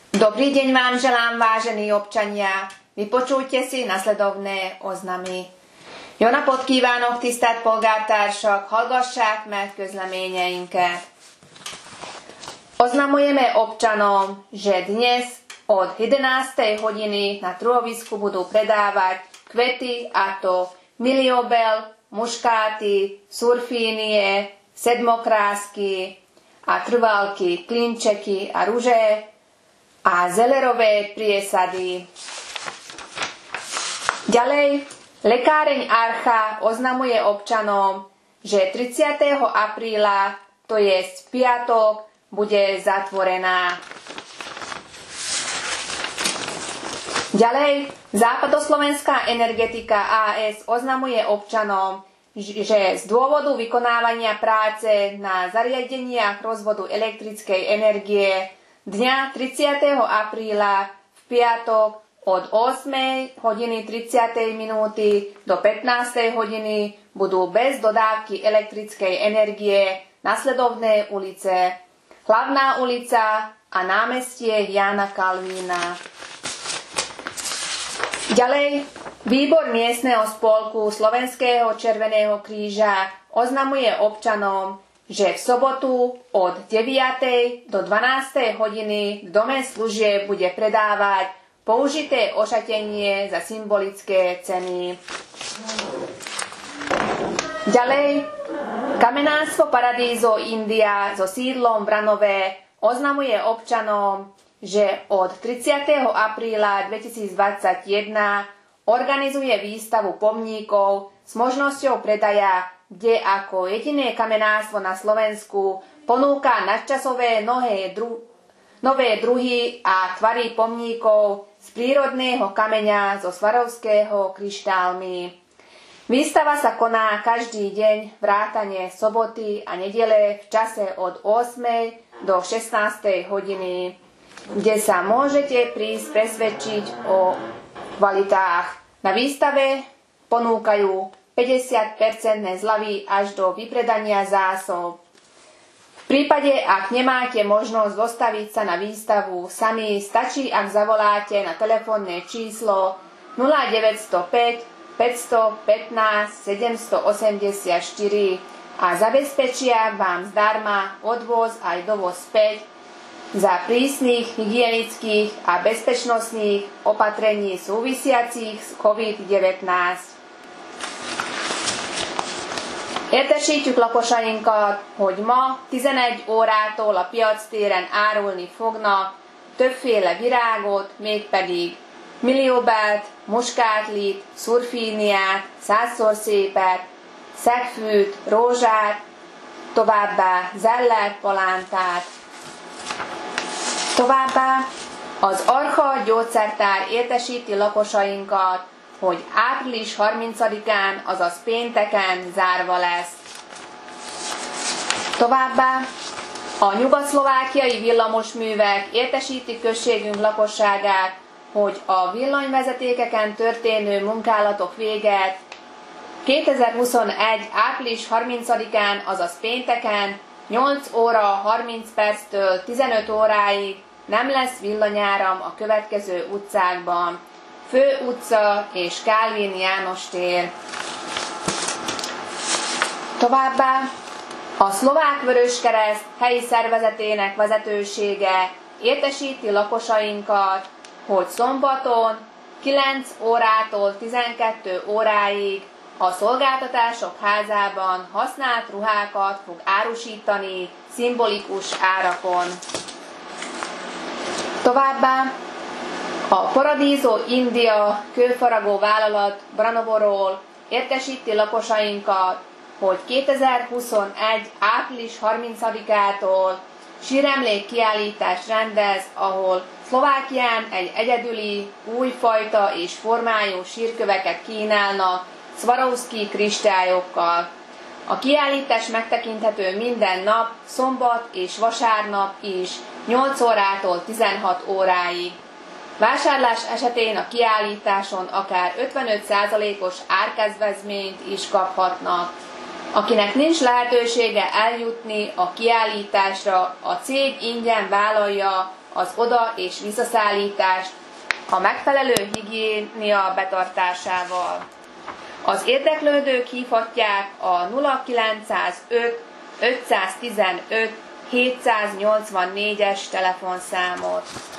Dobrý deň vám želám, vážení občania. Vypočujte si nasledovné oznamy. Jó napot kívánok, tisztelt polgártársak! Hallgassák meg közleményeinket. Oznamujeme občanom, že dnes od 11. hodiny na trhovisku budú predávať kvety, a to miliobel, muškáty, surfínie, sedmokrásky a trvalky, klinčeky a ruže a zelerové priesady. Ďalej, lekáreň Archa oznamuje občanom, že 30. apríla, to je v piatok, bude zatvorená. Ďalej, Západoslovenská energetika AS oznamuje občanom, že z dôvodu vykonávania práce na zariadeniach rozvodu elektrickej energie dňa 30. apríla v piatok od 8:30 do 15. hodiny budú bez dodávky elektrickej energie nasledovné ulice: Hlavná ulica a námestie Jána Kalvína. Ďalej, výbor miestneho spolku Slovenského Červeného kríža oznamuje občanom, že v sobotu od 9. do 12. hodiny v dome služieb bude predávať použité ošatenie za symbolické ceny. Ďalej, Kamenárstvo Paradízo India so sídlom v Ranove oznamuje občanom, že od 30. apríla 2021 organizuje výstavu pomníkov s možnosťou predaja, kde ako jediné kamenárstvo na Slovensku ponúka nadčasové nové druhy a tvary pomníkov z prírodného kameňa zo Svarovského kryštálmi. Výstava sa koná každý deň vrátane soboty a nedele v čase od 8. do 16. hodiny, kde sa môžete prísť presvedčiť o kvalitách. Na výstave ponúkajú 50% zľavy až do vypredania zásob. V prípade, ak nemáte možnosť dostaviť sa na výstavu sami, stačí, ak zavoláte na telefónne číslo 0905 515 784 a zabezpečia vám zdarma odvoz aj dovoz späť za prísnych hygienických a bezpečnostných opatrení súvisiacich s COVID-19. Értesítjük lakosainkat, hogy ma 11 órától a piactéren árulni fognak többféle virágot, mégpedig millióbelt, muskátlit, szurfíniát, százszor szépet, szegfűt, rózsát, továbbá zellert, palántát. Továbbá az Archa gyógyszertár értesíti lakosainkat, hogy április 30-án, azaz pénteken zárva lesz. Továbbá a nyugatszlovákiai villamosművek értesítik községünk lakosságát, hogy a villanyvezetékeken történő munkálatok véget 2021. április 30-án, azaz pénteken 8 óra 30 perctől 15 óráig nem lesz villanyáram a következő utcákban: Fő utca és Kálvin János tér. Továbbá a Szlovák Vöröskereszt helyi szervezetének vezetősége értesíti lakosainkat, hogy szombaton 9 órától 12 óráig a Szolgáltatások Házában használt ruhákat fog árusítani szimbolikus árakon. Továbbá a Paradiso India kőfaragó vállalat Branoborról értesíti lakosainkat, hogy 2021. április 30-ától síremlék kiállítást rendez, ahol Szlovákián egy egyedüli, újfajta és formájú sírköveket kínálnak Swarovski kristályokkal. A kiállítás megtekinthető minden nap, szombat és vasárnap is, 8 órától 16 óráig. Vásárlás esetén a kiállításon akár 55%-os árkedvezményt is kaphatnak. Akinek nincs lehetősége eljutni a kiállításra, a cég ingyen vállalja az oda- és visszaszállítást a megfelelő higiénia betartásával. Az érdeklődők hívhatják a 0905 515 784-es telefonszámot.